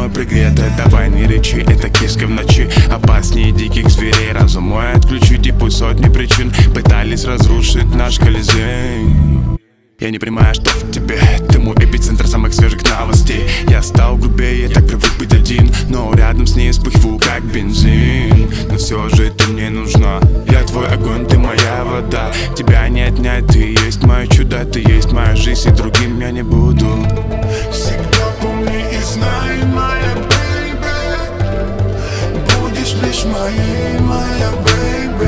мной пригрета. Давай не речи, это киска в ночи. Опаснее диких зверей. Разум мой отключить и пусть сотни причин пытались разрушить наш Колизей. Я не понимаю, что в тебе. Ты мой эпицентр самых свежих новостей. Я стал грубее, так привык быть один, но рядом с ней вспыхиваю как бензин. Но все же ты мне нужна. Я твой огонь, ты моя вода. Тебя не отнять, ты есть мое чудо. Ты есть моя жизнь, и другим я не буду. Всегда помни и знай, моя бэйби, будешь лишь моей, моя бэйби.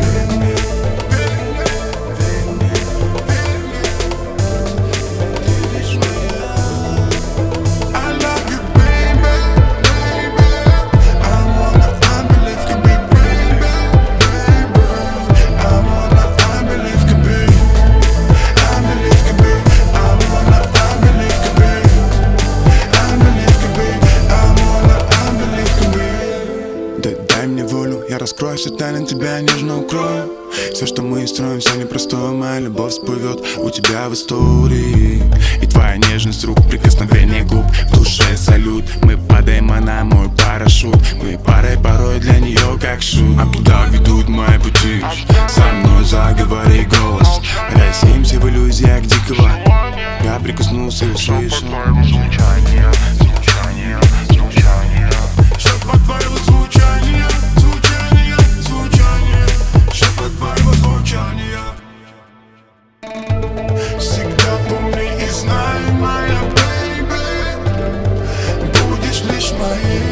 Я раскрою все тайны, тебя нежно укрою. Все, что мы строим, все непростое. Моя любовь всплывет у тебя в истории. И твоя нежность рук, прикосновение губ, в душе салют. Мы падаем, она мой парашют. Мы парой порой для нее как шут. А куда ведут мои пути? Со мной заговори голос. Рассеемся в иллюзиях дикого. Я прикоснулся и услышал шепот твоего звучания. Всегда помни и знай, моя бэйби, будешь лишь моей.